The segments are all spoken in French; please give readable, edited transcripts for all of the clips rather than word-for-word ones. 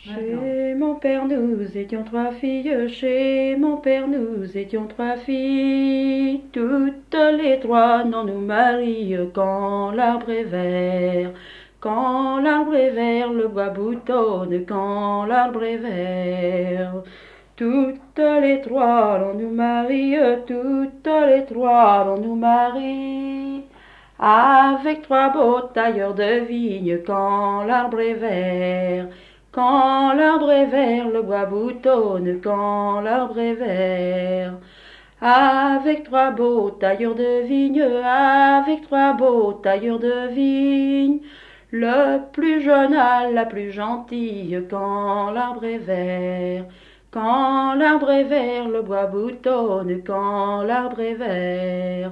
Chez mon père nous étions trois filles, chez mon père nous étions trois filles, toutes les trois n'en nous marie quand l'arbre est vert. Quand l'arbre est vert, le bois boutonne, quand l'arbre est vert. Toutes les trois l'on nous marie, toutes les trois l'on nous marie. Avec trois beaux tailleurs de vigne, quand l'arbre est vert. Quand l'arbre est vert, le bois boutonne, quand l'arbre est vert. Avec trois beaux tailleurs de vigne, avec trois beaux tailleurs de vigne. Le plus jeune a la plus gentille, quand l'arbre est vert. Quand l'arbre est vert, le bois boutonne, quand l'arbre est vert.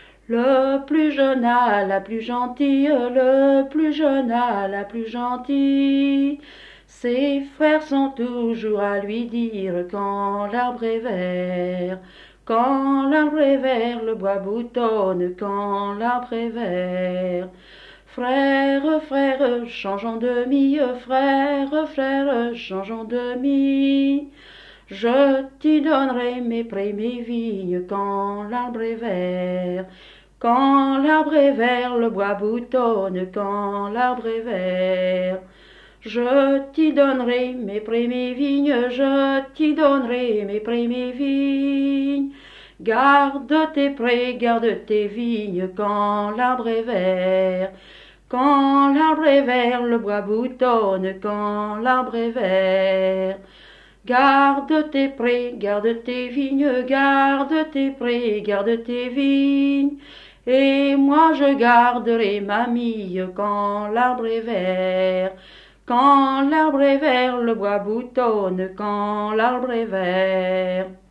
Le plus jeune a la plus gentille, le plus jeune a la plus gentille. Ses frères sont toujours à lui dire quand l'arbre est vert. Quand l'arbre est vert, le bois boutonne, quand l'arbre est vert. Frères, frères, changeons de mie, frères, frères, changeons de mie. Je t'y donnerai mes prés, mes vignes, quand l'arbre est vert. Quand l'arbre est vert, le bois boutonne, quand l'arbre est vert. Je t'y donnerai mes prés, mes vignes, je t'y donnerai mes prés, mes vignes. Garde tes prés, garde tes vignes, quand l'arbre est vert. Quand l'arbre est vert, le bois boutonne, quand l'arbre est vert. Garde tes prés, garde tes vignes, garde tes prés, garde tes vignes. Et moi je garderai ma mie quand l'arbre est vert. Quand l'arbre est vert, le bois boutonne, quand l'arbre est vert.